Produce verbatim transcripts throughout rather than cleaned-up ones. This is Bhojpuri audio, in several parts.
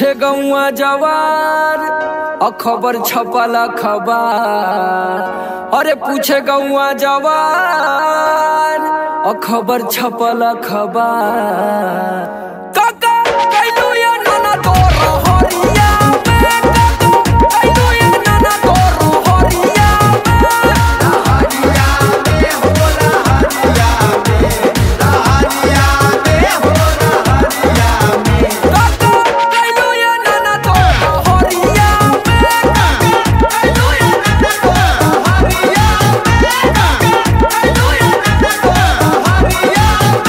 पूछे गौआ जवार अखबर छपल अखबार। अरे पूछे गौआ जवार अखबर छपल अखबार। काका कैलू ये नाना तोर हरिया में, काका कैलू ये नाना तोर हरिया में। हरिया में हो हरिया में, हरिया में हो हरिया में। काका कैलू ये नाना तोर हरिया में, काका कैलू ये नाना तोर हरिया में, काका कैलू ये नाना तोर हरिया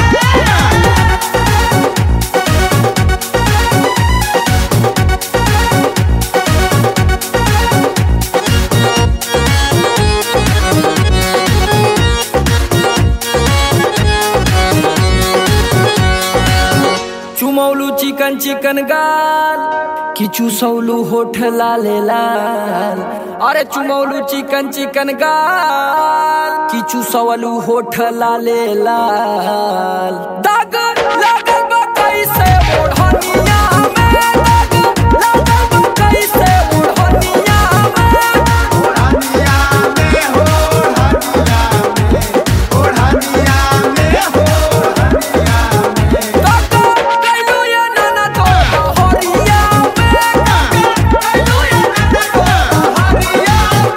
चुमौलू चिकन चिकन गाल कि चूसौलू होठ लाले लाल। अरे चुमौलू चिकन चिकन गाल कि चूसौलू होठ लाले लाल। दाग लागल बा कैसे ओढ़निया में, दाग लागल बा कैसे ओढ़निया में। हरिया में हो हरिया में, हरिया में हो हरिया में। काका कैलू ये नाना तोर हरिया में, काका कैलू ये नाना तोर हरिया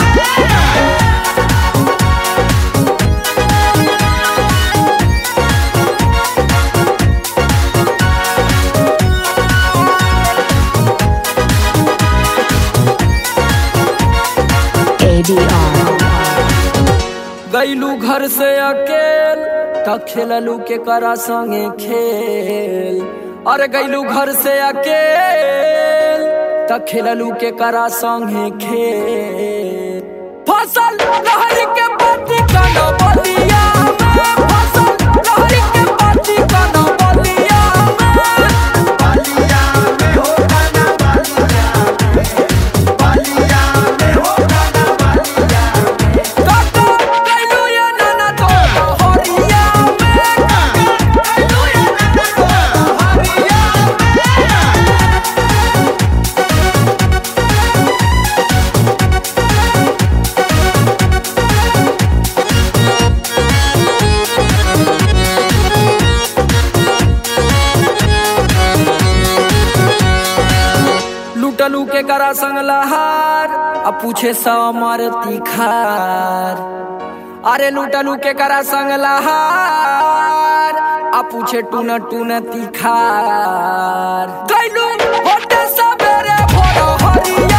A D R. गईलू घर से अकेल त खेललू के करा संगे खेल। अरे गईलू घर से अकेल त खेललू के करा संगे खेल। फसल लहरी के पाती कन बलिया में, फसल लहरी के पाती कन बलिया में। बलिया में हो गाना बलिया में, बलिया में हो गाना बलिया में। काका कैलू ये नाना तोर हरिया में, काका कैलू ये नाना तोर हरिया लुटलू के करा संग लहार आ पूछे समर तिखार। अरे लुटलू के करा संग लहार आ पूछे टून टून तिखार। कैलू होटे सवेरे भोर हरिया